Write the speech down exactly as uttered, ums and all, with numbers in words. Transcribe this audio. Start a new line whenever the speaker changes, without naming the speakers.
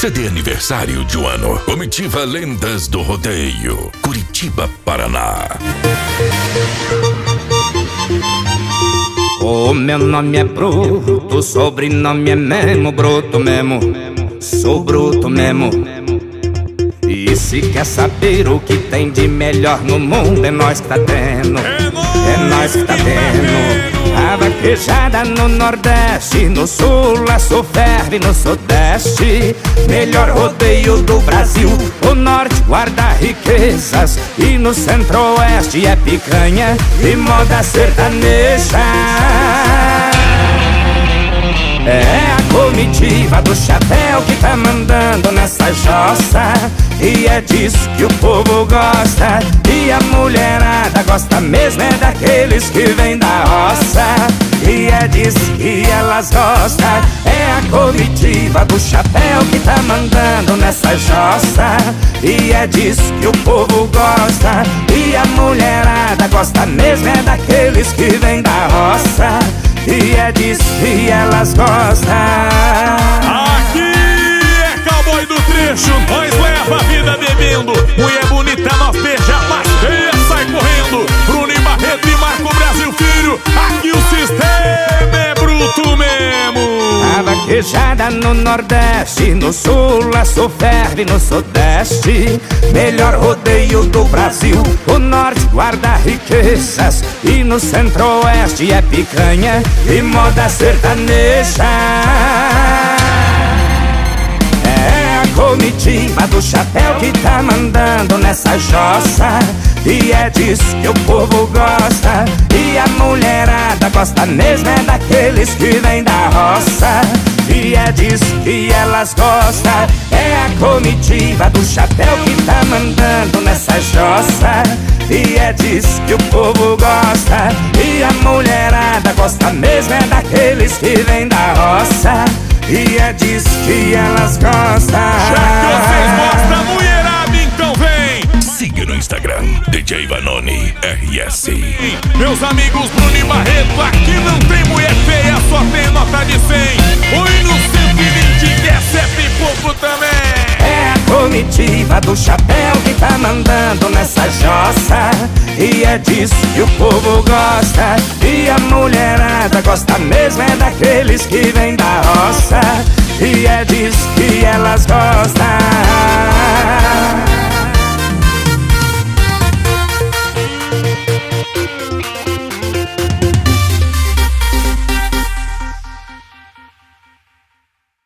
C D aniversário de um ano. Comitiva Lendas do Rodeio, Curitiba, Paraná.
O meu nome é Bruto, o sobrenome é mesmo Bruto mesmo. Sou bruto mesmo. E se quer saber o que tem de melhor no mundo, é nós que tá tendo. É nós que tá tendo. A vaquejada no Nordeste, no Sul a Sul ferve no Sudeste. Melhor rodeio do Brasil. O Norte guarda riquezas e no Centro-Oeste é picanha e moda sertaneja. É a comitiva do chapéu que tá mandando nessa jossa, e é disso que o povo gosta. E a mulherada gosta mesmo é daqueles que vêm da roça, e é disso que elas gostam. É a comitiva do chapéu que tá mandando nessa jossa, e é disso que o povo gosta. E a mulherada gosta mesmo é daqueles que vêm da roça, e é disso que elas gostam.
Aqui é cowboy do trecho, nós leva a vida bebendo. Mulher bonita, nós beija, mas feia sai correndo. Bruno e Barreto e Marco Brasil Filho, aqui o sistema é bruto mesmo.
A vaquejada no Nordeste, no Sul a Sul ferve no Sudeste. Melhor rodeio do Brasil. O Norte guarda riquezas e no Centro-Oeste é picanha e moda sertaneja. É a comitiva do chapéu que tá mandando nessa jossa, e é disso que o povo gosta. E a mulherada gosta mesmo é daqueles que vêm da roça, e é disso que elas gostam. É a comitiva do chapéu que tá mandando nessa jossa, e é disso que o povo gosta. E a mulherada gosta mesmo é daqueles que vêm da roça, e é disso que elas gostam.
Já que vocês gostam, mulherada, então vem.
Siga no Instagram, D J Vanoni R S.
Meus amigos Bruno e Barreto, aqui não tem mulher feia, só tem nota de cem. Oi no cento e vinte, que é sete e pouco também.
É a comitiva do chapéu que tá mandando nessa jossa, e é disso que o povo gosta. E a mulherada gosta mesmo é daqueles que vêm da roça, e é disso que elas gostam.